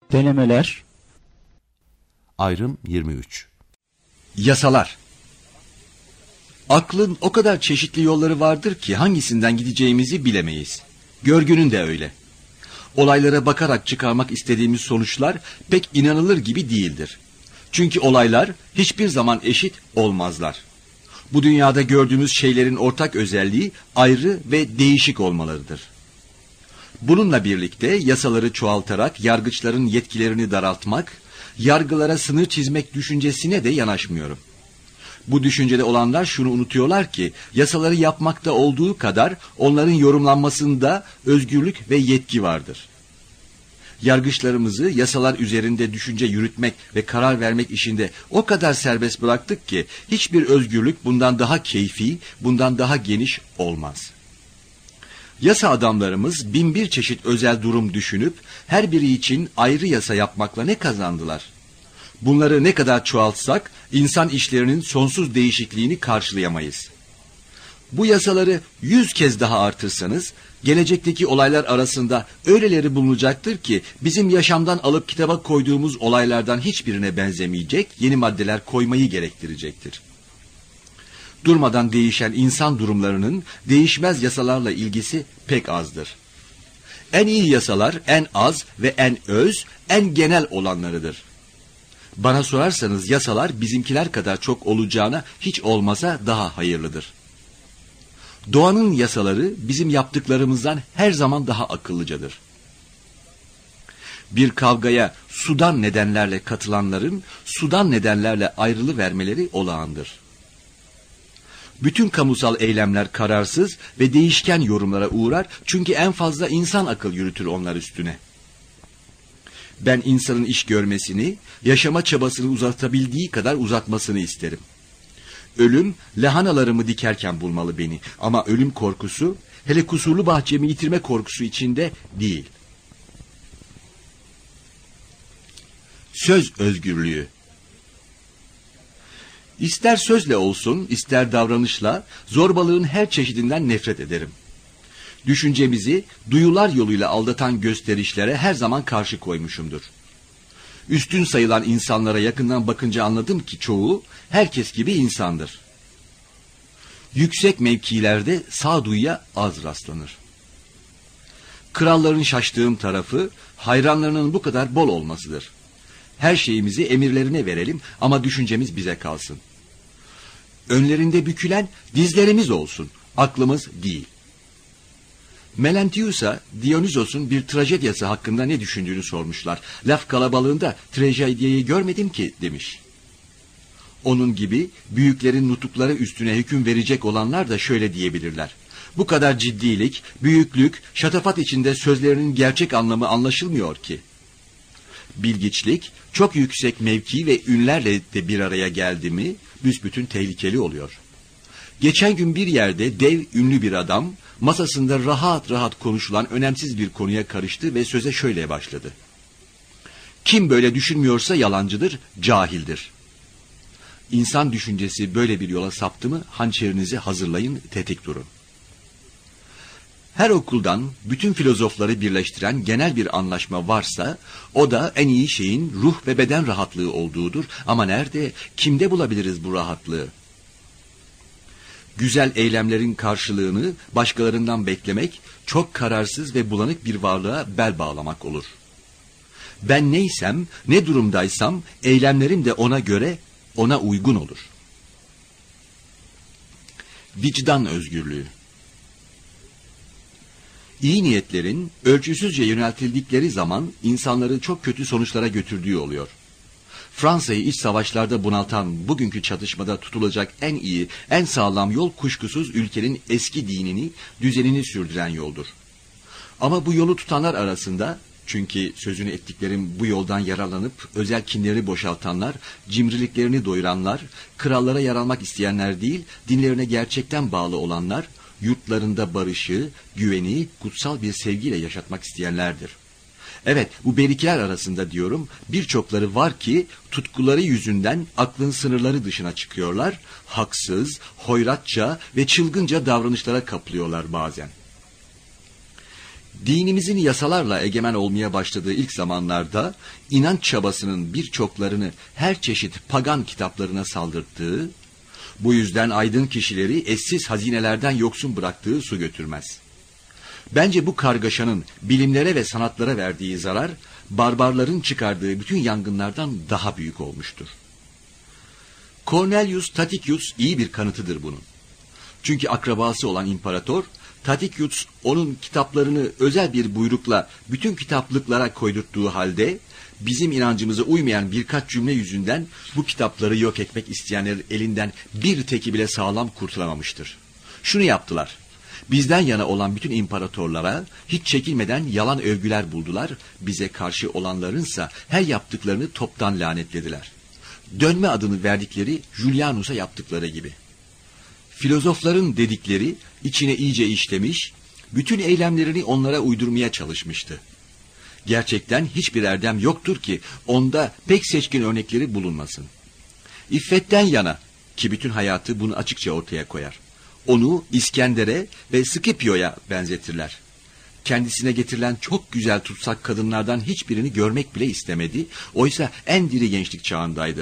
Denemeler. Ayrım 23. Yasalar. Aklın o kadar çeşitli yolları vardır ki hangisinden gideceğimizi bilemeyiz. Görgünün de öyle. Olaylara bakarak çıkarmak istediğimiz sonuçlar pek inanılır gibi değildir. Çünkü olaylar hiçbir zaman eşit olmazlar. Bu dünyada gördüğümüz şeylerin ortak özelliği ayrı ve değişik olmalarıdır. Bununla birlikte yasaları çoğaltarak yargıçların yetkilerini daraltmak, yargılara sınır çizmek düşüncesine de yanaşmıyorum. Bu düşüncede olanlar şunu unutuyorlar ki, yasaları yapmakta olduğu kadar onların yorumlanmasında özgürlük ve yetki vardır. Yargıçlarımızı yasalar üzerinde düşünce yürütmek ve karar vermek işinde o kadar serbest bıraktık ki, hiçbir özgürlük bundan daha keyfi, bundan daha geniş olmaz. Yasa adamlarımız binbir çeşit özel durum düşünüp, her biri için ayrı yasa yapmakla ne kazandılar? Bunları ne kadar çoğaltsak, insan işlerinin sonsuz değişikliğini karşılayamayız. Bu yasaları 100 kez daha artırsanız, gelecekteki olaylar arasında öyleleri bulunacaktır ki, bizim yaşamdan alıp kitaba koyduğumuz olaylardan hiçbirine benzemeyecek yeni maddeler koymayı gerektirecektir. Durmadan değişen insan durumlarının değişmez yasalarla ilgisi pek azdır. En iyi yasalar en az ve en öz, en genel olanlarıdır. Bana sorarsanız yasalar bizimkiler kadar çok olacağına hiç olmasa daha hayırlıdır. Doğanın yasaları bizim yaptıklarımızdan her zaman daha akıllıcadır. Bir kavgaya sudan nedenlerle katılanların sudan nedenlerle ayrılı vermeleri olağandır. Bütün kamusal eylemler kararsız ve değişken yorumlara uğrar çünkü en fazla insan akıl yürütür onlar üstüne. Ben insanın iş görmesini, yaşama çabasını uzatabildiği kadar uzatmasını isterim. Ölüm, lahanalarımı dikerken bulmalı beni ama ölüm korkusu, hele kusurlu bahçemi yitirme korkusu içinde değil. Söz özgürlüğü. İster sözle olsun, ister davranışla, zorbalığın her çeşidinden nefret ederim. Düşüncemizi duyular yoluyla aldatan gösterişlere her zaman karşı koymuşumdur. Üstün sayılan insanlara yakından bakınca anladım ki çoğu herkes gibi insandır. Yüksek mevkilerde sağduyuya az rastlanır. Kralların şaştığım tarafı hayranlarının bu kadar bol olmasıdır. Her şeyimizi emirlerine verelim ama düşüncemiz bize kalsın. Önlerinde bükülen dizlerimiz olsun, aklımız değil. Melanthius'a Dionysos'un bir trajedyası hakkında ne düşündüğünü sormuşlar. Laf kalabalığında trajediyeyi görmedim ki demiş. Onun gibi büyüklerin nutukları üstüne hüküm verecek olanlar da şöyle diyebilirler. Bu kadar ciddilik, büyüklük, şatafat içinde sözlerinin gerçek anlamı anlaşılmıyor ki. Bilgiçlik, çok yüksek mevki ve ünlerle de bir araya geldi mi, büsbütün tehlikeli oluyor. Geçen gün bir yerde dev ünlü bir adam, masasında rahat rahat konuşulan önemsiz bir konuya karıştı ve söze şöyle başladı. Kim böyle düşünmüyorsa yalancıdır, cahildir. İnsan düşüncesi böyle bir yola saptı mı, hançerinizi hazırlayın, tetik durun. Her okuldan bütün filozofları birleştiren genel bir anlaşma varsa, o da en iyi şeyin ruh ve beden rahatlığı olduğudur. Ama nerede, kimde bulabiliriz bu rahatlığı? Güzel eylemlerin karşılığını başkalarından beklemek, çok kararsız ve bulanık bir varlığa bel bağlamak olur. Ben neysem, ne durumdaysam, eylemlerim de ona göre, ona uygun olur. Vicdan özgürlüğü. İyi niyetlerin ölçüsüzce yöneltildikleri zaman insanları çok kötü sonuçlara götürdüğü oluyor. Fransa'yı iç savaşlarda bunaltan bugünkü çatışmada tutulacak en iyi, en sağlam yol kuşkusuz ülkenin eski dinini, düzenini sürdüren yoldur. Ama bu yolu tutanlar arasında, çünkü sözünü ettiklerim bu yoldan yararlanıp özel kinlerini boşaltanlar, cimriliklerini doyuranlar, krallara yer almak isteyenler değil, dinlerine gerçekten bağlı olanlar, yurtlarında barışı, güveni, kutsal bir sevgiyle yaşatmak isteyenlerdir. Evet, bu berikiler arasında diyorum, birçokları var ki tutkuları yüzünden aklın sınırları dışına çıkıyorlar, haksız, hoyratça ve çılgınca davranışlara kapılıyorlar bazen. Dinimizin yasalarla egemen olmaya başladığı ilk zamanlarda inanç çabasının birçoklarını her çeşit pagan kitaplarına saldırttığı, bu yüzden aydın kişileri eşsiz hazinelerden yoksun bıraktığı su götürmez. Bence bu kargaşanın bilimlere ve sanatlara verdiği zarar, barbarların çıkardığı bütün yangınlardan daha büyük olmuştur. Cornelius Tatikius iyi bir kanıtıdır bunun. Çünkü akrabası olan imparator, Tatikius onun kitaplarını özel bir buyrukla bütün kitaplıklara koydurttuğu halde, bizim inancımıza uymayan birkaç cümle yüzünden bu kitapları yok etmek isteyenlerin elinden bir teki bile sağlam kurtulamamıştır. Şunu yaptılar: bizden yana olan bütün imparatorlara hiç çekinmeden yalan övgüler buldular, bize karşı olanlarınsa her yaptıklarını toptan lanetlediler. Dönme adını verdikleri Julianus'a yaptıkları gibi. Filozofların dedikleri içine iyice işlemiş, bütün eylemlerini onlara uydurmaya çalışmıştı. Gerçekten hiçbir erdem yoktur ki onda pek seçkin örnekleri bulunmasın. İffetten yana ki bütün hayatı bunu açıkça ortaya koyar. Onu İskender'e ve Scipio'ya benzetirler. Kendisine getirilen çok güzel tutsak kadınlardan hiçbirini görmek bile istemedi. Oysa en diri gençlik çağındaydı.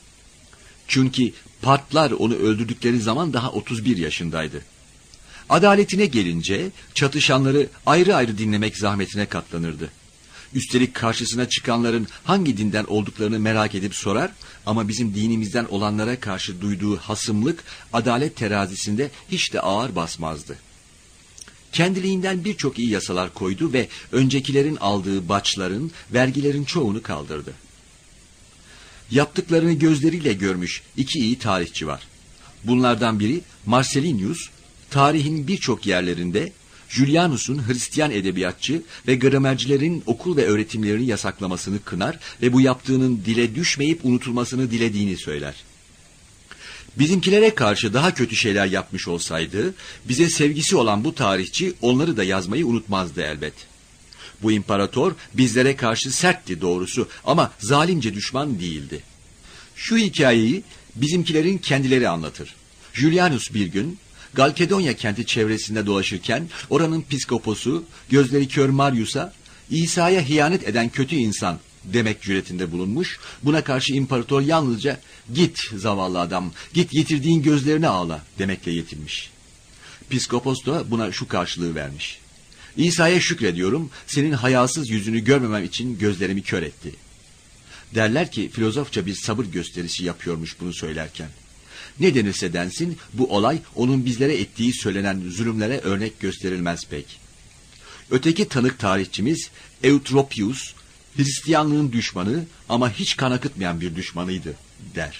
Çünkü Partlar onu öldürdükleri zaman daha 31 yaşındaydı. Adaletine gelince çatışanları ayrı ayrı dinlemek zahmetine katlanırdı. Üstelik karşısına çıkanların hangi dinden olduklarını merak edip sorar ama bizim dinimizden olanlara karşı duyduğu hasımlık adalet terazisinde hiç de ağır basmazdı. Kendiliğinden birçok iyi yasalar koydu ve öncekilerin aldığı baçların, vergilerin çoğunu kaldırdı. Yaptıklarını gözleriyle görmüş iki iyi tarihçi var. Bunlardan biri Marcellinus, tarihin birçok yerlerinde Julianus'un Hristiyan edebiyatçı ve gramercilerin okul ve öğretimlerini yasaklamasını kınar ve bu yaptığının dile düşmeyip unutulmasını dilediğini söyler. Bizimkilere karşı daha kötü şeyler yapmış olsaydı, bize sevgisi olan bu tarihçi onları da yazmayı unutmazdı elbet. Bu imparator bizlere karşı sertti doğrusu ama zalimce düşman değildi. Şu hikayeyi bizimkilerin kendileri anlatır. Julianus bir gün Galkedonya kenti çevresinde dolaşırken oranın piskoposu gözleri kör Marius'a İsa'ya hiyanet eden kötü insan demek cüretinde bulunmuş. Buna karşı imparator yalnızca git zavallı adam, git yitirdiğin gözlerini ağla demekle yetinmiş. Piskopos da buna şu karşılığı vermiş: İsa'ya şükrediyorum, senin hayasız yüzünü görmemem için gözlerimi kör etti. Derler ki filozofça bir sabır gösterisi yapıyormuş bunu söylerken. Ne denirse densin bu olay onun bizlere ettiği söylenen zulümlere örnek gösterilmez pek. Öteki tanık tarihçimiz Eutropius, Hristiyanlığın düşmanı ama hiç kan akıtmayan bir düşmanıydı der.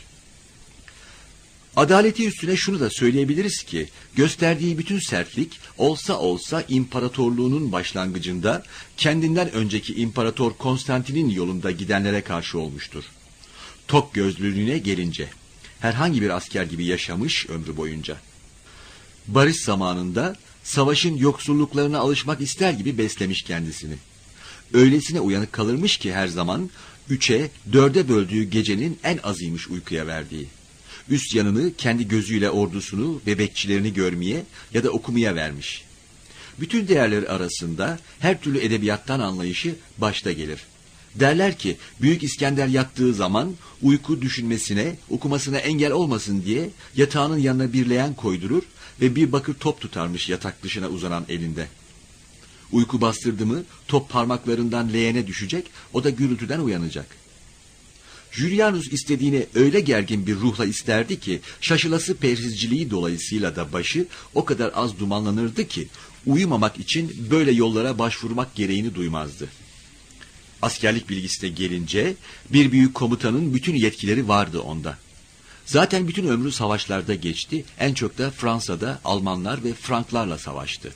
Adaleti üstüne şunu da söyleyebiliriz ki, gösterdiği bütün sertlik olsa imparatorluğunun başlangıcında kendinden önceki imparator Konstantin'in yolunda gidenlere karşı olmuştur. Tok gözlülüğüne gelince, herhangi bir asker gibi yaşamış ömrü boyunca. Barış zamanında savaşın yoksulluklarına alışmak ister gibi beslemiş kendisini. Öylesine uyanık kalırmış ki her zaman 3'e 4'e böldüğü gecenin en azıymış uykuya verdiği. Üst yanını kendi gözüyle ordusunu ve bekçilerini görmeye ya da okumaya vermiş. Bütün değerleri arasında her türlü edebiyattan anlayışı başta gelir. Derler ki Büyük İskender yattığı zaman uyku düşünmesine, okumasına engel olmasın diye yatağının yanına bir leğen koydurur ve bir bakır top tutarmış yatak dışına uzanan elinde. Uyku bastırdı mı top parmaklarından leğene düşecek, o da gürültüden uyanacak. Julianus istediğini öyle gergin bir ruhla isterdi ki şaşılası perhizciliği dolayısıyla da başı o kadar az dumanlanırdı ki uyumamak için böyle yollara başvurmak gereğini duymazdı. Askerlik bilgisine gelince bir büyük komutanın bütün yetkileri vardı onda. Zaten bütün ömrü savaşlarda geçti, en çok da Fransa'da Almanlar ve Franklarla savaştı.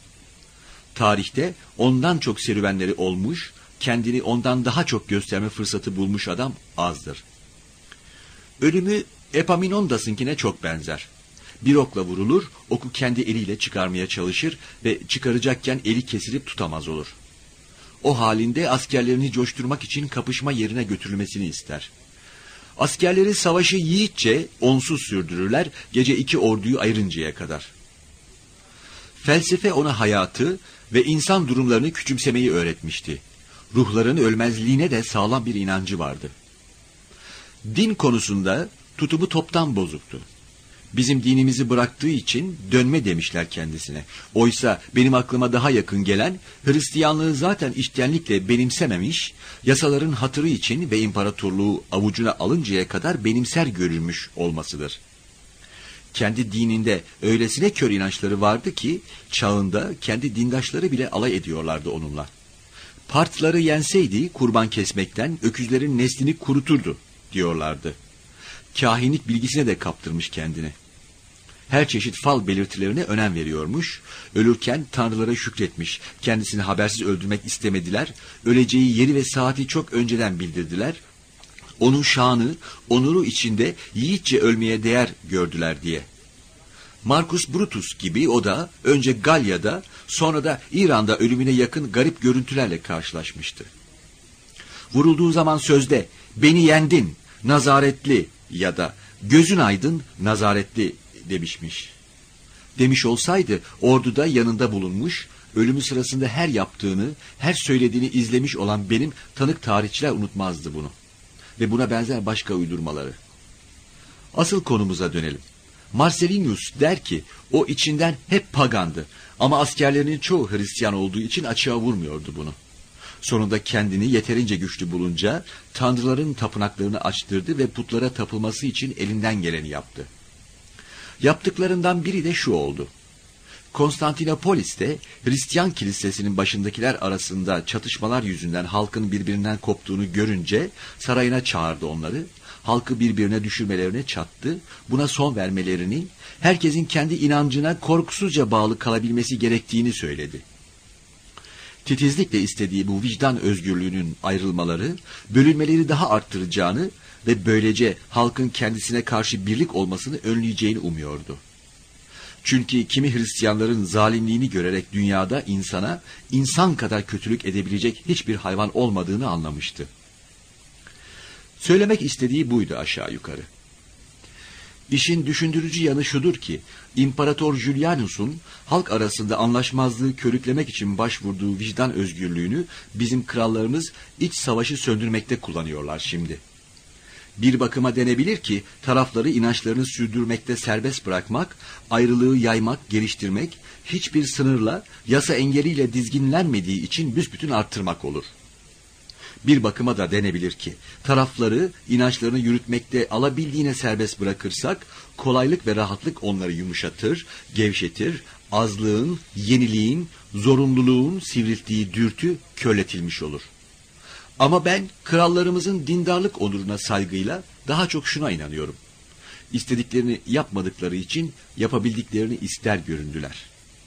Tarihte ondan çok serüvenleri olmuş, kendini ondan daha çok gösterme fırsatı bulmuş adam azdır. Ölümü Epaminondas'ınkine çok benzer. Bir okla vurulur, oku kendi eliyle çıkarmaya çalışır ve çıkaracakken eli kesilip tutamaz olur. O halinde askerlerini coşturmak için kapışma yerine götürülmesini ister. Askerleri savaşı yiğitçe onsuz sürdürürler, gece 2 orduyu ayırıncaya kadar. Felsefe ona hayatı, ve insan durumlarını küçümsemeyi öğretmişti. Ruhların ölmezliğine de sağlam bir inancı vardı. Din konusunda tutumu toptan bozuktu. Bizim dinimizi bıraktığı için dönme demişler kendisine. Oysa benim aklıma daha yakın gelen, Hristiyanlığı zaten içtenlikle benimsememiş, yasaların hatırı için ve imparatorluğu avucuna alıncaya kadar benimser görülmüş olmasıdır. Kendi dininde öylesine kör inançları vardı ki, çağında kendi dindaşları bile alay ediyorlardı onunla. Partları yenseydi kurban kesmekten öküzlerin neslini kuruturdu diyorlardı. Kahinlik bilgisine de kaptırmış kendini. Her çeşit fal belirtilerine önem veriyormuş, ölürken tanrılara şükretmiş, kendisini habersiz öldürmek istemediler, öleceği yeri ve saati çok önceden bildirdiler, onun şanı, onuru içinde yiğitçe ölmeye değer gördüler diye. Marcus Brutus gibi o da önce Galya'da, sonra da İran'da ölümüne yakın garip görüntülerle karşılaşmıştı. Vurulduğu zaman sözde "Beni yendin, Nazaretli" ya da "Gözün aydın, Nazaretli" demişmiş. Demiş olsaydı orduda yanında bulunmuş, ölümü sırasında her yaptığını, her söylediğini izlemiş olan benim tanık tarihçiler unutmazdı bunu. Ve buna benzer başka uydurmaları. Asıl konumuza dönelim. Marcellinus der ki, o içinden hep pagandı ama askerlerinin çoğu Hristiyan olduğu için açığa vurmuyordu bunu. Sonunda kendini yeterince güçlü bulunca tanrıların tapınaklarını açtırdı ve putlara tapılması için elinden geleni yaptı. Yaptıklarından biri de şu oldu. Konstantinopolis'te Hristiyan kilisesinin başındakiler arasında çatışmalar yüzünden halkın birbirinden koptuğunu görünce sarayına çağırdı onları. Halkı birbirine düşürmelerine çattı. Buna son vermelerini, herkesin kendi inancına korkusuzca bağlı kalabilmesi gerektiğini söyledi. Titizlikle istediği bu vicdan özgürlüğünün ayrılmaları, bölünmeleri daha arttıracağını ve böylece halkın kendisine karşı birlik olmasını önleyeceğini umuyordu. Çünkü kimi Hristiyanların zalimliğini görerek dünyada insana, insan kadar kötülük edebilecek hiçbir hayvan olmadığını anlamıştı. Söylemek istediği buydu aşağı yukarı. İşin düşündürücü yanı şudur ki, İmparator Julianus'un halk arasında anlaşmazlığı körüklemek için başvurduğu vicdan özgürlüğünü bizim krallarımız iç savaşı söndürmekte kullanıyorlar şimdi. Bir bakıma denebilir ki tarafları inançlarını sürdürmekte serbest bırakmak, ayrılığı yaymak, geliştirmek, hiçbir sınırla, yasa engeliyle dizginlenmediği için büsbütün arttırmak olur. Bir bakıma da denebilir ki tarafları inançlarını yürütmekte alabildiğine serbest bırakırsak, kolaylık ve rahatlık onları yumuşatır, gevşetir, azlığın, yeniliğin, zorunluluğun sivrilttiği dürtü körletilmiş olur. Ama ben krallarımızın dindarlık onuruna saygıyla daha çok şuna inanıyorum. İstediklerini yapmadıkları için yapabildiklerini ister göründüler.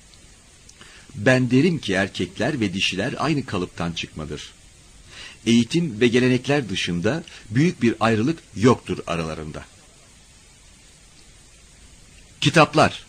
Ben derim ki erkekler ve dişiler aynı kalıptan çıkmadır. Eğitim ve gelenekler dışında büyük bir ayrılık yoktur aralarında. Kitaplar.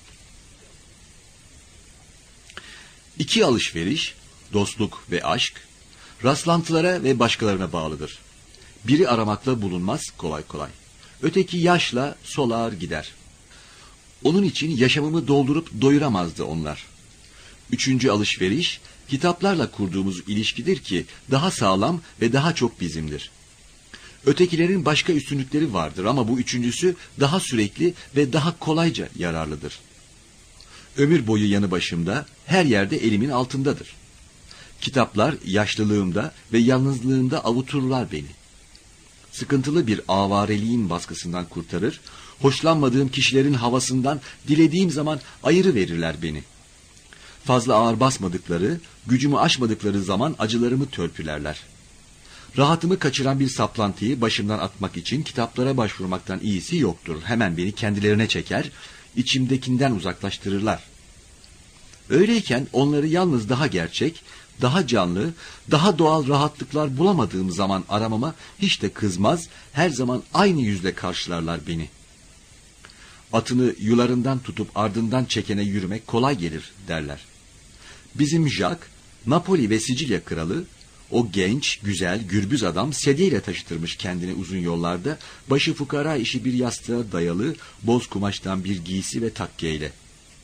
İki alışveriş, dostluk ve aşk, rastlantılara ve başkalarına bağlıdır. Biri aramakla bulunmaz kolay kolay. Öteki yaşla solar gider. Onun için yaşamımı doldurup doyuramazdı onlar. Üçüncü alışveriş, kitaplarla kurduğumuz ilişkidir ki daha sağlam ve daha çok bizimdir. Ötekilerin başka üstünlükleri vardır ama bu üçüncüsü daha sürekli ve daha kolayca yararlıdır. Ömür boyu yanı başımda, her yerde elimin altındadır. Kitaplar yaşlılığımda ve yalnızlığımda avuturlar beni. Sıkıntılı bir avareliğin baskısından kurtarır, hoşlanmadığım kişilerin havasından dilediğim zaman ayırı verirler beni. Fazla ağır basmadıkları, gücümü aşmadıkları zaman acılarımı törpülerler. Rahatımı kaçıran bir saplantıyı başımdan atmak için kitaplara başvurmaktan iyisi yoktur. Hemen beni kendilerine çeker, içimdekinden uzaklaştırırlar. Öyleyken onları yalnız daha gerçek, daha canlı, daha doğal rahatlıklar bulamadığım zaman aramama hiç de kızmaz, her zaman aynı yüzle karşılarlar beni. Atını yularından tutup ardından çekene yürümek kolay gelir derler. Bizim Jacques, Napoli ve Sicilya kralı, o genç, güzel, gürbüz adam sedyeyle taşıtırmış kendini uzun yollarda, başı fukara işi bir yastığa dayalı, boz kumaştan bir giysi ve takkeyle.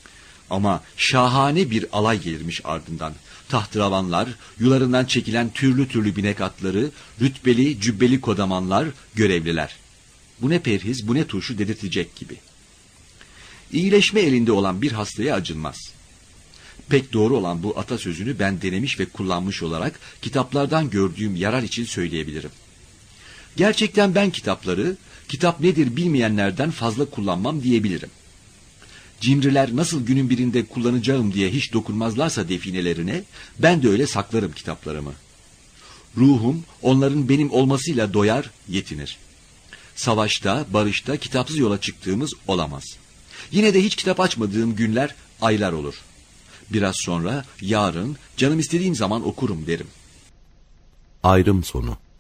Ama şahane bir alay gelirmiş ardından. Tahtıravanlar, yularından çekilen türlü türlü binek atları, rütbeli, cübbeli kodamanlar, görevliler. Bu ne perhiz, bu ne turşu dedirtecek gibi. İyileşme elinde olan bir hastaya acınmaz. Pek doğru olan bu atasözünü ben denemiş ve kullanmış olarak kitaplardan gördüğüm yarar için söyleyebilirim. Gerçekten ben kitapları, kitap nedir bilmeyenlerden fazla kullanmam diyebilirim. Cimriler nasıl günün birinde kullanacağım diye hiç dokunmazlarsa definelerine, ben de öyle saklarım kitaplarımı. Ruhum onların benim olmasıyla doyar, yetinir. Savaşta, barışta kitapsız yola çıktığımız olamaz. Yine de hiç kitap açmadığım günler, aylar olur. Biraz sonra, yarın, canım istediğim zaman okurum derim. Ayrım sonu.